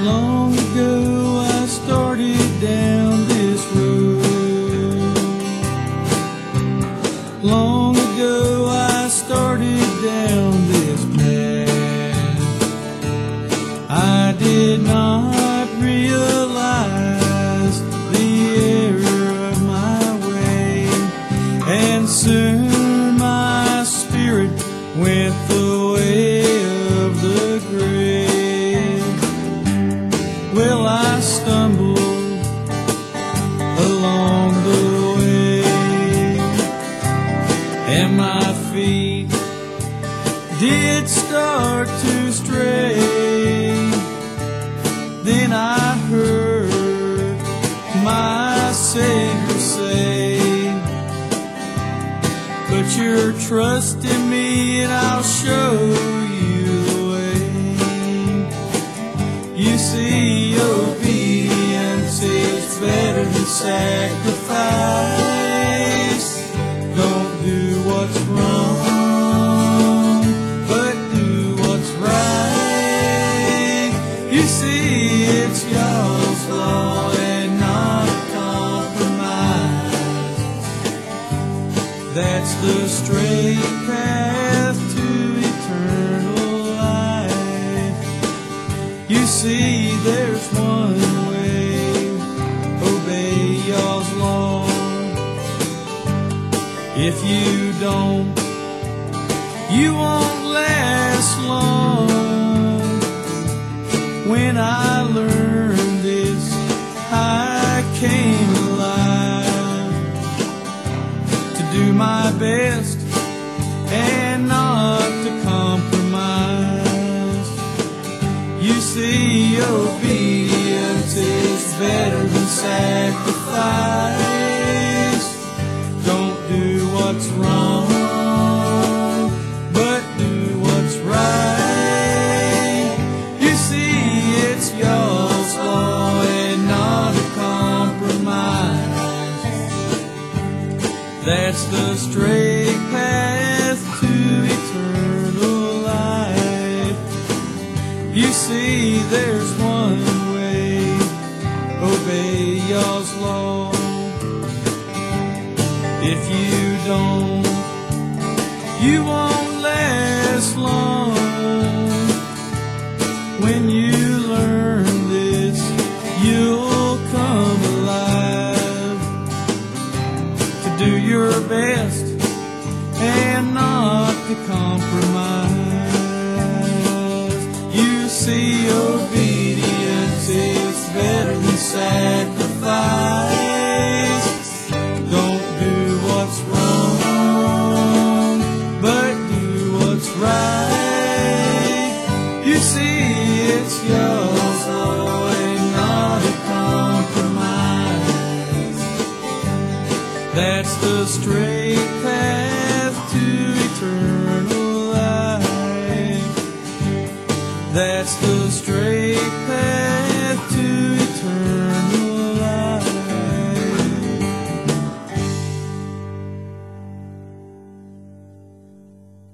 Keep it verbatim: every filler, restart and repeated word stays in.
Long ago I started down this road. Long ago I started down this path. I did not realize the error of my way, and soon my spirit went the way of the grave. Well, I stumbled along the way, and my feet did start to stray. Then I heard my Savior say, "Put your trust in me and I'll show you the way." You see, obedience is better than sacrifice. Don't do what's wrong, but do what's right. You see, it's Yahweh's law and not a compromise. That's the straight path to eternal life. You see, there's one way: obey Yahweh's law. If you don't, you won't last long. When I learned this, I came alive to do my best and not to compromise. You see, obedience is better than sacrifice. Don't do what's wrong, but do what's right. You see, it's Yahweh's law and not a compromise. That's the straight path to eternal life. You see, there's one way: obey Yahweh's law. If you don't, you won't last long. When you learn this, you'll come alive to do your best and not to compromise. You see, obedience is better than sacrifice. Don't do what's wrong, but do what's right. You see, it's Yahweh's law and not a compromise. That's the straight path to eternal life. That's